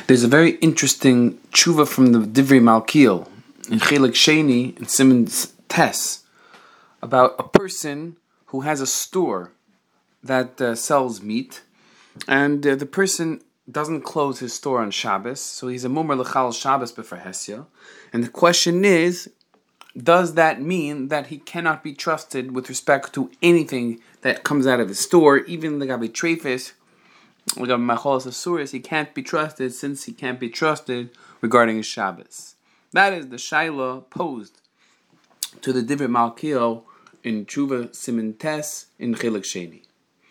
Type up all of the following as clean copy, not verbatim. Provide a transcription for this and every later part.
There's a very interesting tshuva from the Divrei Malkiel in Chelik Sheni in Simon's Tes about a person who has a store that sells meat, and the person doesn't close his store on Shabbos, so he's a mumar l'chal Shabbos b'farhesya. And the question is, does that mean that he cannot be trusted with respect to anything that comes out of his store, even the Gabi Trefis, the Gabi Macholas Asuris, he can't be trusted since he can't be trusted regarding his Shabbos? That is the Shaila posed to the Divrei Malkiel in Tshuva Siman Tes in Chelik Sheni.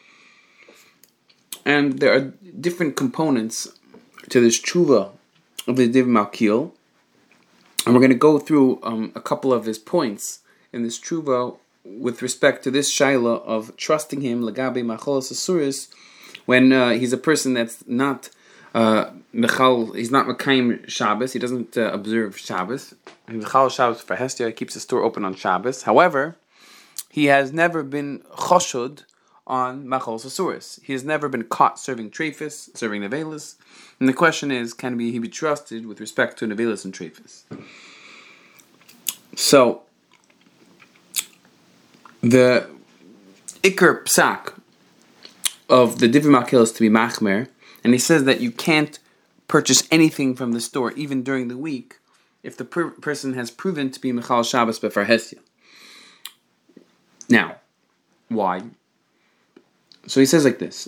And there are different components to this tshuva of the Divrei Malkiel, and we're going to go through a couple of his points in this tshuva with respect to this shaila of trusting him legabe macholas asuris when he's a person that's not he's not mekayim Shabbos, he doesn't observe Shabbos. He's mechal Shabbos for Hestia, he keeps the store open on Shabbos. However, he has never been choshud on Macholas Asuris. He has never been caught serving treifis, serving nevelis. And the question is, can he be trusted with respect to nevelis and treifis? So, the Iker Psak of the Divrei Malkiel is to be machmer, and he says that you can't purchase anything from the store, even during the week, if the person has proven to be Mechal Shabbos B'farhesya. Now, why? So he says like this.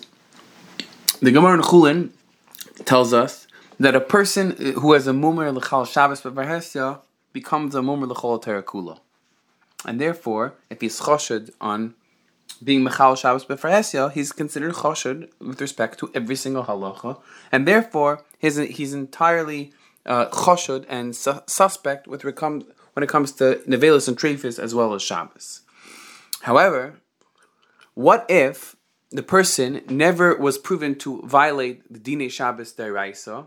The Gemara in Chulin tells us that a person who has a mumar l'chal Shabbos b'farhesya becomes a mumar l'chol Torah kula. And therefore, if he's choshed on being mechal Shabbos b'farhesya, he's considered choshed with respect to every single halacha. And therefore, he's entirely choshed and suspect when it comes to nevelis and treifis as well as Shabbos. However, what if the person never was proven to violate the Dinei Shabbos D'Oraisa?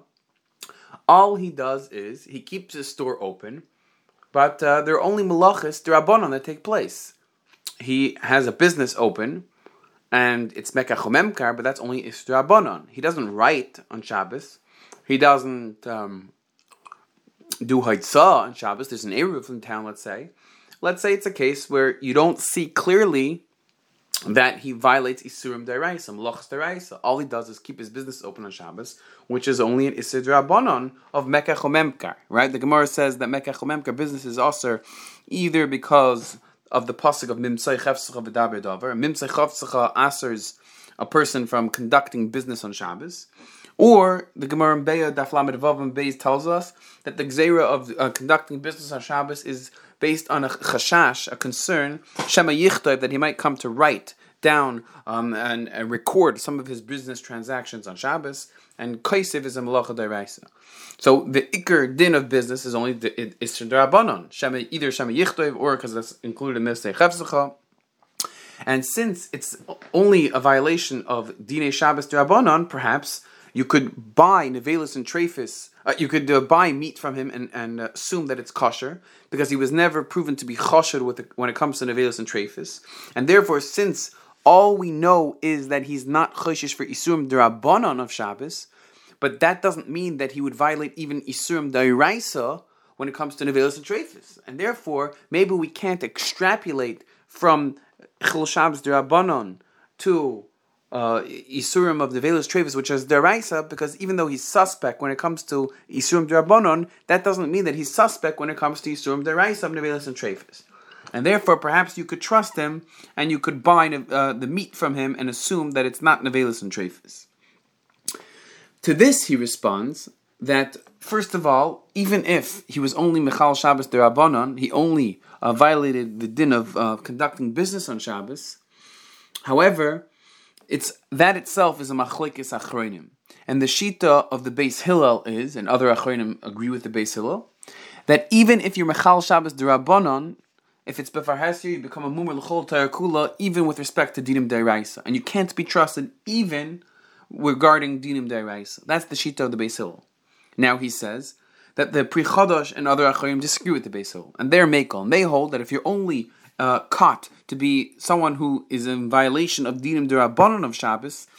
All he does is he keeps his store open, but there are only malachos d'Rabbanan that take place. He has a business open, and it's Mekach Memkar, but that's only d'Rabbanan. He doesn't write on Shabbos. He doesn't do Haitzah on Shabbos. There's an Eruv in town, let's say. Let's say it's a case where you don't see clearly that he violates Isurim D'Oraisa, Melachos D'Oraisa. All he does is keep his business open on Shabbos, which is only an Isur D'Rabbanan of Mekach Memkar, right? The Gemara says that Mekach Memkar business is also either because of the pasuk of Mimsei Chefsacha V'daber Davar. Mimsei Chefsacha asers a person from conducting business on Shabbos, or the Gemara in Beya Daf Lamed Vav and Beis tells us that the Gzeira of conducting business on Shabbos is based on a chashash, a concern, Shema Yichtov, that he might come to write down and record some of his business transactions on Shabbos, and Kaisiv is a Melacha D'Oraisa. So the Iker din of business is only the Isur D'Rabbanan, either Shema Yichtov or because that's included in Mistei Chefzacha. And since it's only a violation of Dinei Shabbos D'Rabbanan, perhaps you could buy nevelis and treifis. You could buy meat from him and assume that it's kosher, because he was never proven to be kosher when it comes to nevelis and treifis. And therefore, since all we know is that he's not choshish for isurim d'Rabbanan of Shabbos, but that doesn't mean that he would violate even isurim d'Oraisa when it comes to nevelis and treifis. And therefore, maybe we can't extrapolate from chil Shabbos d'Rabbanan to Isurim of the Nevelis Trevis, which is D'Oraisa, because even though he's suspect when it comes to Isurim D'Rabbanan, that doesn't mean that he's suspect when it comes to Isurim D'Oraisa of Nevelis and Trevis. And therefore, perhaps you could trust him and you could buy the meat from him and assume that it's not Nevelis and Trevis. To this, he responds that, first of all, even if he was only Mechal Shabbos D'Rabbanan, he only violated the din of conducting business on Shabbos. However, that itself is a machlekes achronim, and the shita of the Beis Hillel is, and other achronim agree with the Beis Hillel, that even if you're mechal Shabbos d'Rabbanan, if it's b'farhesya, you become a mumar l'chol Torah kula, even with respect to dinim d'Oraisa, and you can't be trusted even regarding dinim d'Oraisa. That's the shita of the Beis Hillel. Now he says that the Pri Chodosh and other achronim disagree with the Beis Hillel, and they're mekel, and they hold that if you're only caught to be someone who is in violation of dinim d'Rabbanan of Shabbos,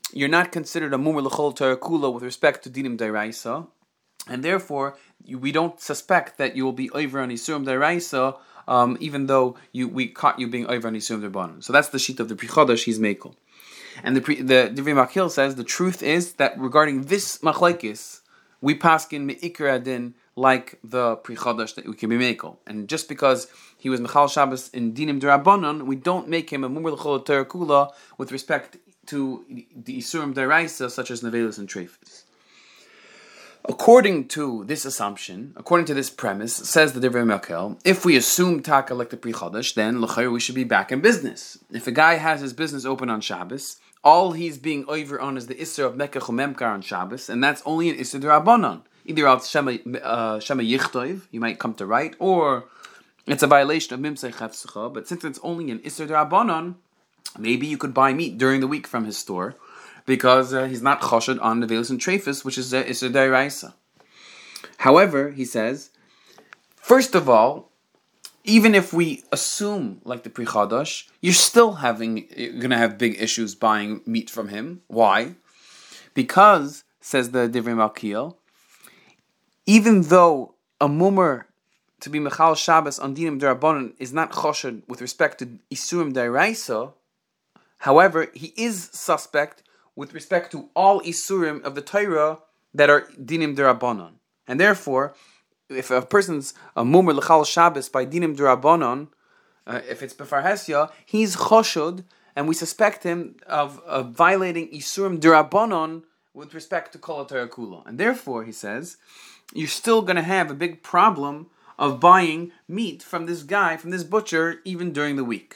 you're not considered a mumar l'chol Torah kula with respect to dinim deraisa, and therefore we don't suspect that you will be over on isurim deraisa, even though we caught you being over on isurim derbanan. So that's the sheet of the Pri Chodesh he's makel. And the Divrei Makil says the truth is that regarding this machlekes, we paskin me'ikar adin like the Pri Chodesh that we can be mekel. And just because he was Mechal Shabbos in Dinim D'Rabbanan, we don't make him a Mumar L'chol Torah Kula with respect to the Isurim D'Oraisa, such as Nevelus and Treifus. According to this assumption, according to this premise, says the Divrei Makil, if we assume Taka like the Pri Chodesh, then l'chayr we should be back in business. If a guy has his business open on Shabbos, all he's being over on is the Isser of Mekach Memkar on Shabbos, and that's only an Isser D'Rabbanan. Either al Shema Yichtov, you might come to write, or it's a violation of Mimsei Chefsecha, but since it's only an Isser D'Rabbanan, maybe you could buy meat during the week from his store, because he's not choshed on Nevelus and Treifus, which is Isser D'Oraisa. However, he says, first of all, even if we assume, like the Pri Chodesh, you're still going to have big issues buying meat from him. Why? Because, says the Divrei Malkiel, even though a mumar to be Mechal Shabbos on Dinim D'Rabbanan is not choshed with respect to Isurim D'Oraisa, however, he is suspect with respect to all Isurim of the Torah that are Dinim D'Rabbanan. And therefore, if a person's a mumar l'chal Shabbos by dinim d'Rabbanan, if it's b'farhesya, he's choshud, and we suspect him of violating isurim d'Rabbanan with respect to kol Torah kula. And therefore, he says, you're still going to have a big problem of buying meat from this guy, from this butcher, even during the week.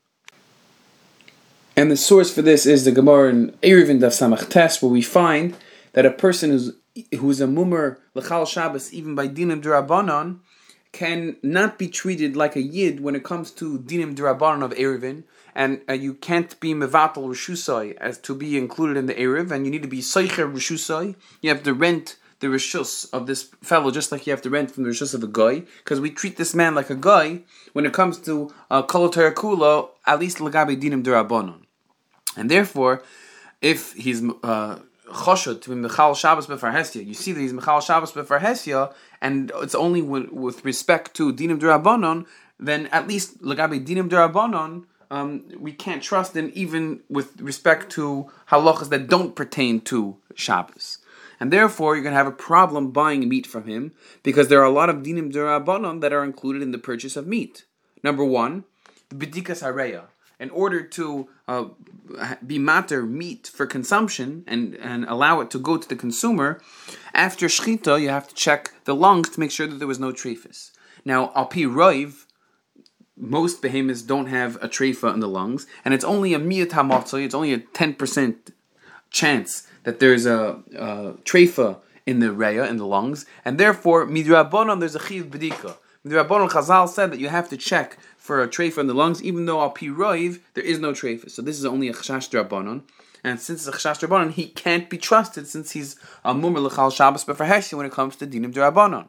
And the source for this is the Gemara in Eruvin Daf Samach Tes, where we find that a person who's a mumar l'chal Shabbos, even by dinim d'Rabbanan, can not be treated like a yid when it comes to dinim d'Rabbanan of Eruvin, and you can't be mevatel reshusai as to be included in the Eruv, and you need to be seicher reshusai. You have to rent the reshus of this fellow just like you have to rent from the reshus of a guy, because we treat this man like a guy when it comes to kol Torah kula, at least l'gabe dinim d'Rabbanan. And therefore, if he's choshud to be Mechal Shabbos b'farhesya, you see that he's Mechal Shabbos b'farhesya, and it's only with respect to dinim d'Rabbanan, then at least l'gabe dinim d'Rabbanan, we can't trust him even with respect to halachas that don't pertain to Shabbos. And therefore, you're going to have a problem buying meat from him, because there are a lot of dinim d'Rabbanan that are included in the purchase of meat. Number one, b'dikas hareya. In order to be mater meat for consumption and allow it to go to the consumer, after shchita you have to check the lungs to make sure that there was no treifus. Now, al pi roiv, most behemoths don't have a treifa in the lungs, and it's only a miyat hamatzah, it's only a 10% chance that there's a treifa in the reya, in the lungs, and therefore, midrabanan, there's a chiv b'dika. Midrabanan Chazal said that you have to check for a treifa in the lungs, even though al pi roiv, there is no treifa. So this is only a chashash drabanan, and since it's a chashash drabanan, he can't be trusted since he's a mumar l'chal Shabbos b'farhesya when it comes to dinim drabanan.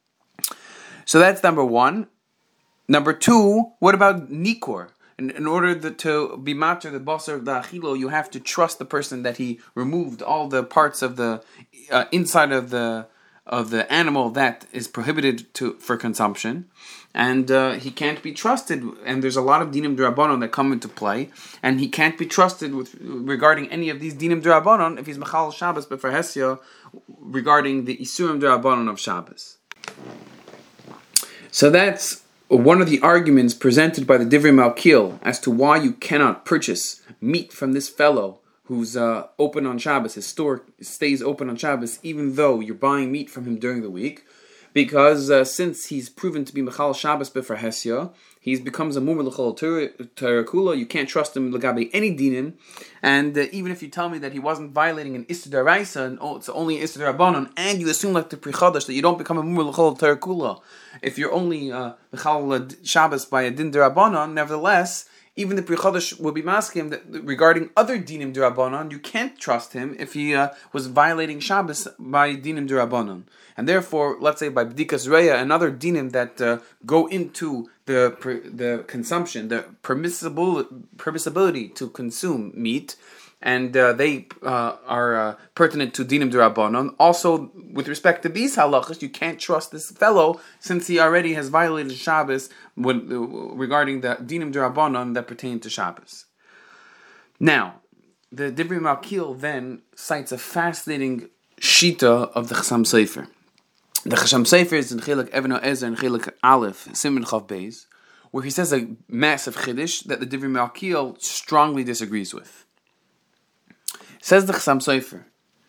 So that's number one. Number two, what about nikor? In order to be matter the basar of the achilo, you have to trust the person that he removed all the parts of the inside of the animal that is prohibited for consumption, and he can't be trusted. And there's a lot of dinim d'Rabbanan that come into play, and he can't be trusted regarding any of these dinim d'Rabbanan if he's mechal Shabbos b'farhesya regarding the isurim d'Rabbanan of Shabbos. So that's one of the arguments presented by the Divrei Malkiel as to why you cannot purchase meat from this fellow who's open on Shabbos. His store stays open on Shabbos even though you're buying meat from him during the week, because since he's proven to be Mechal Shabbos b'farhesya, he becomes a mumar l'chol Torah kula. You can't trust him l'gabe any dinin, and even if you tell me that he wasn't violating an Isser D'Oraisa and it's only Isser D'Rabbanan, and you assume like the Pri Chodesh that you don't become a mumar l'chol Torah kula if you're only Mechal Shabbos by a din D'Rabbanan, nevertheless, even the Pri Chodesh will be masking that regarding other dinim d'Rabbanan, you can't trust him if he was violating Shabbos by dinim d'Rabbanan. And therefore, let's say by b'dikas reya and other dinim that go into the consumption, the permissibility to consume meat, and they are pertinent to dinim d'Rabbanan. Also, with respect to these halachas, you can't trust this fellow since he already has violated Shabbos regarding the dinim d'Rabbanan that pertain to Shabbos. Now, the Divrei Malkiel then cites a fascinating shita of the Chassam Sofer. The Chassam Sofer is in Chilek Even HaEzer and Chilek Aleph, Siman Chav Beis, where he says a massive chiddush that the Divrei Malkiel strongly disagrees with. Says the Chassam Sofer,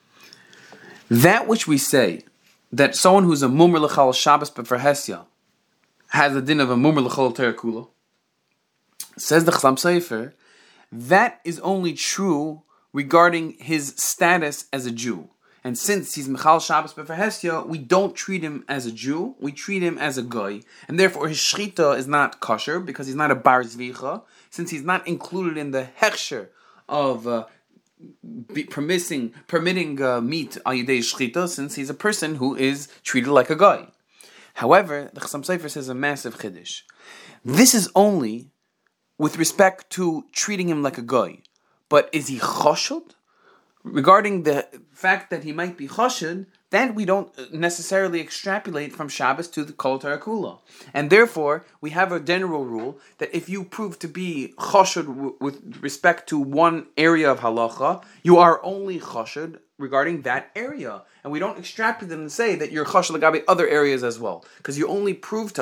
that which we say, that someone who's a mumar l'chal Shabbos b'farhesya has the din of a mumar l'chal Torah kula, says the Chassam Sofer, that is only true regarding his status as a Jew. And since he's Michal Shabbos b'farhesya, we don't treat him as a Jew, we treat him as a goy. And therefore his shchita is not kosher, because he's not a bar zvicha, since he's not included in the hechsher of permitting meat al yidei shchita, since he's a person who is treated like a goy. However, the Chassam Sofer says a massive chiddush. This is only with respect to treating him like a goy. But is he chashud? Regarding the fact that he might be chashud, then we don't necessarily extrapolate from Shabbos to the Kol Torah Kula. And therefore, we have a general rule that if you prove to be chashud with respect to one area of halacha, you are only chashud regarding that area. And we don't extrapolate and say that you're chashud lagabe other areas as well. Because you only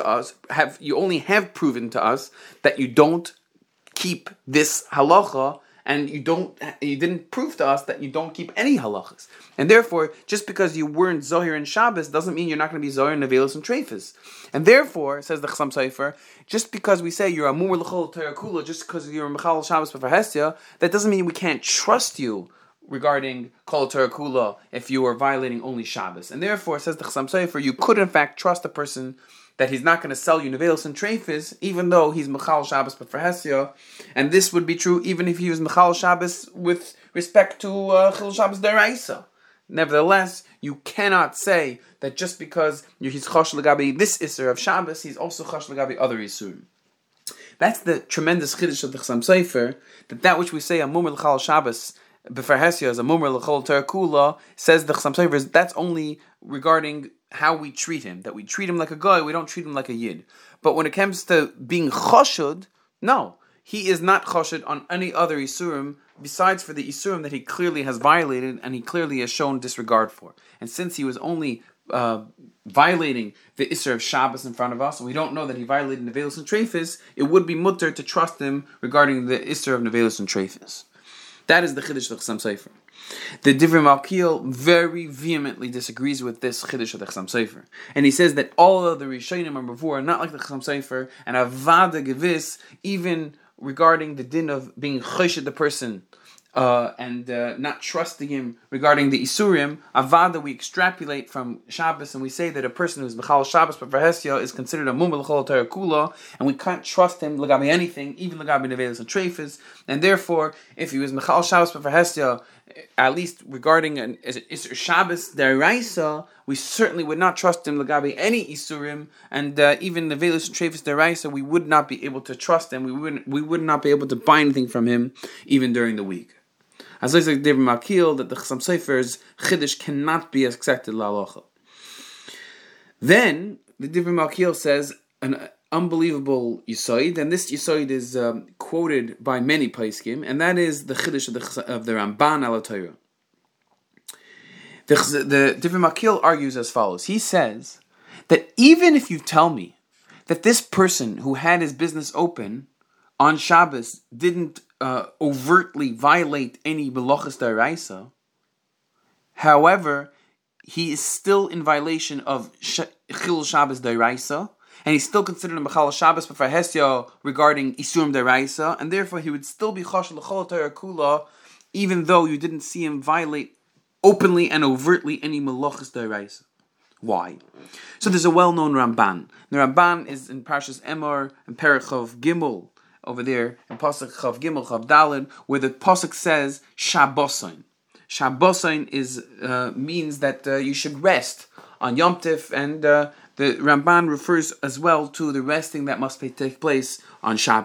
have proven to us that you don't keep this halacha, and you didn't prove to us that you don't keep any halachas. And therefore, just because you weren't zohir in Shabbos doesn't mean you're not going to be zohir in Nevelos and Treifus. And therefore, says the Chassam Sofer, just because we say you're a mumar l'chol Torah kula, just because you're a mechal Shabbos b'farhesya, that doesn't mean we can't trust you regarding Kol Torah Kula if you are violating only Shabbos. And therefore, says the Chassam Sofer, you could in fact trust a person that he's not going to sell you Nevelos and Treifus, even though he's Mechal Shabbos b'farhesya, and this would be true even if he was Mechal Shabbos with respect to Chil Shabbos Deraisa. Nevertheless, you cannot say that just because he's Chosh L'gabi this Isser of Shabbos, he's also Chosh L'gabi other Isurim. That's the tremendous chiddush of the Chassam Sofer, that which we say a Mumar L'chal Shabbos b'farhesya is a Mumar L'chol Torah Kula, says the Chassam Sofer, that's only regarding how we treat him, that we treat him like a guy, we don't treat him like a yid. But when it comes to being chashud, no, he is not chashud on any other isurim besides for the isurim that he clearly has violated and he clearly has shown disregard for. And since he was only violating the isur of Shabbos in front of us, and we don't know that he violated Nevelos and Treifus, it would be mutter to trust him regarding the isur of Nevelos and Treifus. That is the chiddush of the Chassam Sofer. The Divrei Malkiel very vehemently disagrees with this chiddush of the Chassam Sofer, and he says that all of the Rishonim and Bavur are not like the Chassam Sofer, and avada gevis, even regarding the din of being choshed the person and not trusting him regarding the Isurim, avada we extrapolate from Shabbos and we say that a person who's Mechal Shabbos b'farhesya is considered a mumar l'chol Torah kula, and we can't trust him l'gabi anything, even l'gabi Nevelos and Treifus, and therefore, if he was Mechal Shabbos b'farhesya, at least regarding an Isur Shabbos deraisa, we certainly would not trust him l'gabi any Isurim, and even Nevelos and Treifus deraisa, we would not be able to trust him, we would not be able to buy anything from him, even during the week. As I said, Divrei Malkiel, that the Chassam Sofer's chiddush cannot be accepted la'alocha. Then the Divrei Malkiel says an unbelievable yisoid, and this yisoid is quoted by many poskim, and that is the chiddush of the Ramban al Torah. The Divrei Malkiel argues as follows. He says that even if you tell me that this person who had his business open on Shabbos didn't overtly violate any melachas d'oraisa, however, he is still in violation of Chil Shabbos d'oraisa, and he's still considered a Mechal Shabbos b'farhesya regarding Isurim d'oraisa, and therefore he would still be Chosh l'chol Torah kula, even though you didn't see him violate openly and overtly any melachas d'oraisa. Why? So there's a well-known Ramban. The Ramban is in Parshas Emor and Perek Chav Gimel, over there in Pasuk Chav Gimel Chav Daled, where the Pasuk says Shabbosain. Shabbosain means that you should rest on Yom Tif, and the Ramban refers as well to the resting that must take place on Shabbos.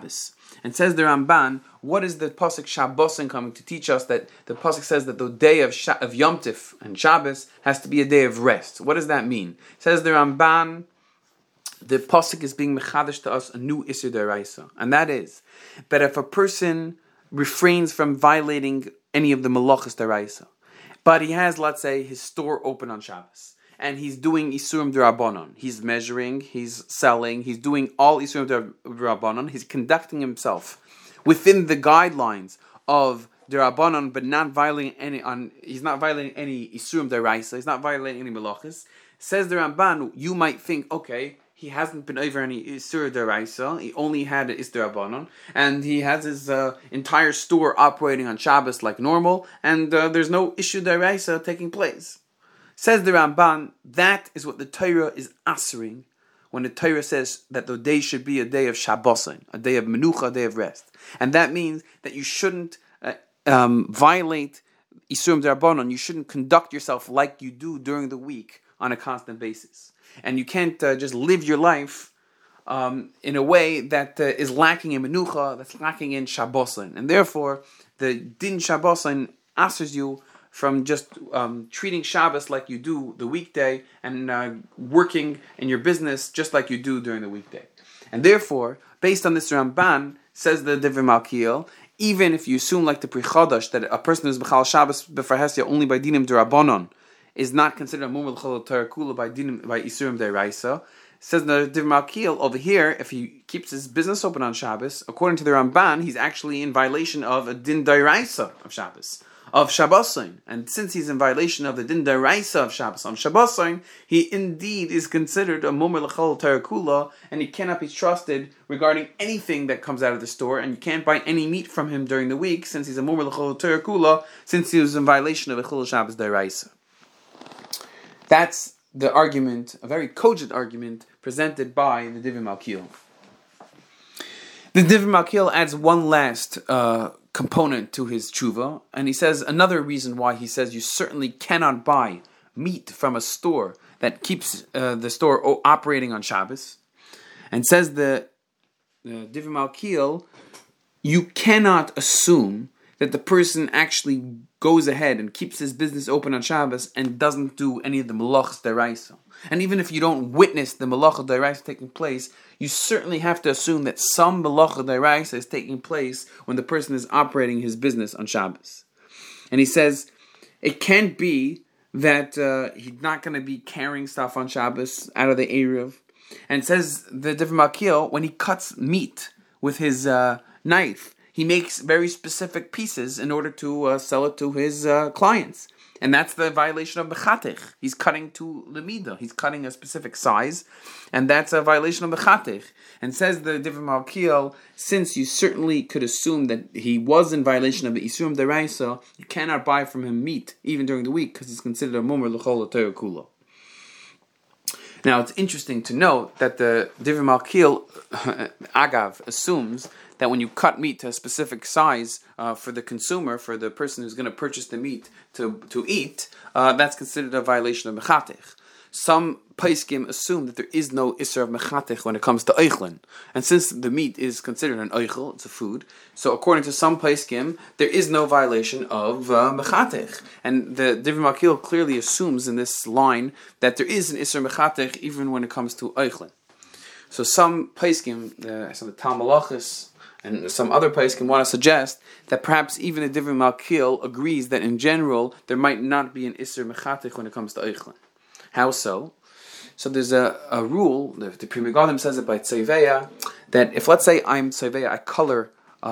And says the Ramban, what is the pasuk Shabbosin coming to teach us? That the pasuk says that the day of Yom Tif and Shabbos has to be a day of rest. What does that mean? Says the Ramban, the pasuk is being mechadish to us a new Isur D'Oraisa, and that is that if a person refrains from violating any of the Malachas D'Oraisa, but he has, let's say, his store open on Shabbos, and he's doing Isurim D'Rabbanon. He's measuring, he's selling, he's doing all Isurim D'Rabbanon. He's conducting himself within the guidelines of D'Rabbanon, but not violating he's not violating any Isurim D'Oraisa, he's not violating any Malachas. Says the Ramban, you might think, okay, he hasn't been over any Isur D'Oraisa, he only had Isur D'Rabbanon, and he has his entire store operating on Shabbos like normal, and there's no Isur D'Oraisa taking place. Says the Ramban, that is what the Torah is answering when the Torah says that the day should be a day of Shabbosin, a day of Menucha, a day of rest. And that means that you shouldn't violate Isurim D'Rabbanon, you shouldn't conduct yourself like you do during the week on a constant basis. And you can't just live your life in a way that is lacking in Menucha, that's lacking in Shabbosin. And therefore, the Din Shabbosin asks you from just treating Shabbos like you do the weekday and working in your business just like you do during the weekday. And therefore, based on this Ramban, says the Divrei Malkiel, even if you assume like the Pri Chodesh that a person who's B'chal Shabbos B'farhesia only by Dinim D'Rabbanon is not considered a Mumar L'chol Torah Kula by Isurim D'Oraisa, says the Divrei Malkiel over here, if he keeps his business open on Shabbos, according to the Ramban, he's actually in violation of a Din D'Oraisa of Shabbos, of Shabbosin. And since he's in violation of the Din D'Oraisa of Shabbos on Shabbosin, he indeed is considered a Mumar L'chol Torah Kula, and he cannot be trusted regarding anything that comes out of the store, and you can't buy any meat from him during the week, since he's a Mumar L'chol Torah Kula, since he was in violation of a Chilul Shabbos D'Oraisa. That's the argument, a very cogent argument, presented by the Divrei Malkiel. The Divrei Malkiel adds one last component to his tshuva, and he says another reason why he says you certainly cannot buy meat from a store that keeps the store operating on Shabbos. And says the Divrei Malkiel, you cannot assume that the person actually goes ahead and keeps his business open on Shabbos and doesn't do any of the Malachas D'Oraisa. And even if you don't witness the Malachas D'Oraisa taking place, you certainly have to assume that some Malachas D'Oraisa is taking place when the person is operating his business on Shabbos. And he says, it can't be that he's not going to be carrying stuff on Shabbos out of the Erev. And says the Divrei Malkiel, when he cuts meat with his knife, he makes very specific pieces in order to sell it to his clients. And that's the violation of Bechatich. He's cutting to Lemida. He's cutting a specific size, and that's a violation of Bechatich. And says the Divrei Malkiel, since you certainly could assume that he was in violation of the Isurim D'Oraisa, you cannot buy from him meat, even during the week, because he's considered a Mumar L'chol Torah Kula. Now, it's interesting to note that the Divrei Malkiel, Agav, assumes that when you cut meat to a specific size for the consumer, for the person who's going to purchase the meat to eat, that's considered a violation of Mechatich. Some Paiskim assume that there is no Isser of Mechatich when it comes to Eichlin. And since the meat is considered an Eichel, it's a food, so according to some Paiskim, there is no violation of Mechatich. And the Divrei Malkiel clearly assumes in this line that there is an Isser Mechatich even when it comes to Eichlin. So some Paiskim, some of the Tal Malachis, and some other Paiskim want to suggest that perhaps even the Divrei Malkiel agrees that in general there might not be an Isser Mechatich when it comes to Eichlin. How so? So there's a rule, the Pri Megadim says it by Tzeveya, that if, let's say, I'm Tzeveya, I color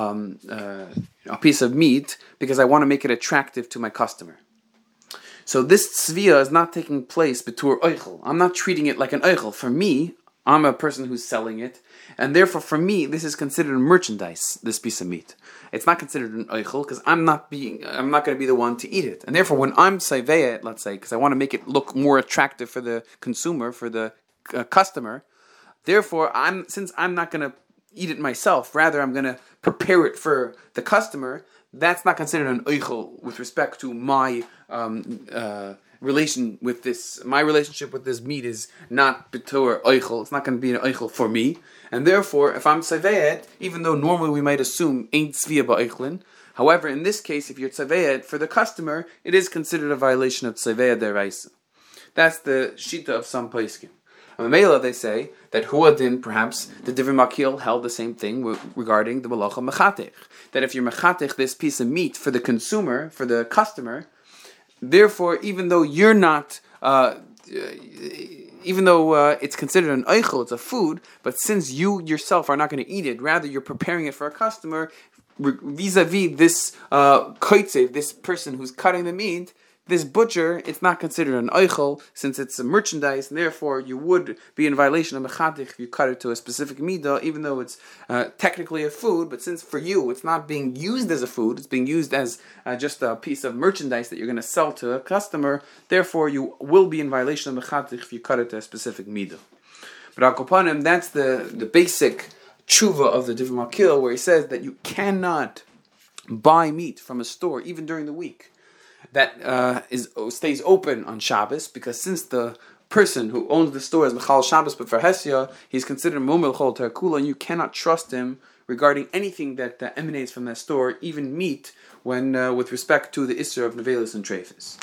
a piece of meat because I want to make it attractive to my customer. So this tzviya is not taking place b'tur oichel. I'm not treating it like an oichel. For me, I'm a person who's selling it, and therefore for me, this is considered merchandise, this piece of meat. It's not considered an oichel because I'm not going to be the one to eat it. And therefore when I'm saveh it, let's say, because I want to make it look more attractive for the consumer, for the customer, therefore since I'm not going to eat it myself, rather I'm going to prepare it for the customer, that's not considered an oichel with respect to my relation with this. My relationship with this meat is not betur oichel. It's not going to be an oichel for me, and therefore, if I'm tzaveh, even though normally we might assume ain't tzvia ba'oichlin, however, in this case, if you're tzaveh for the customer, it is considered a violation of tzaveh deraisa. That's the shita of some poskim. On the Mela, they say that Huadin, perhaps the Divrei Makil held the same thing regarding the Malacha Mechatech. That if you're Mechatech this piece of meat for the consumer, for the customer, therefore, even though you're not, it's considered an eichel, it's a food, but since you yourself are not going to eat it, rather you're preparing it for a customer, vis-a-vis this koitzev, this person who's cutting the meat, this butcher, it's not considered an eichel since it's a merchandise, and therefore you would be in violation of mechatich if you cut it to a specific midah, even though it's technically a food. But since for you it's not being used as a food, it's being used as just a piece of merchandise that you're going to sell to a customer. Therefore, you will be in violation of mechatich if you cut it to a specific midah. But al kopanim, that's the basic tshuva of the Divrei Makil, where he says that you cannot buy meat from a store even during the week that stays open on Shabbos, because since the person who owns the store is Mechal Shabbos but for Hesia, he's considered Mumel Chol Terkula, and you cannot trust him regarding anything that emanates from that store, even meat, when with respect to the Isser of Nevelis and Trefis.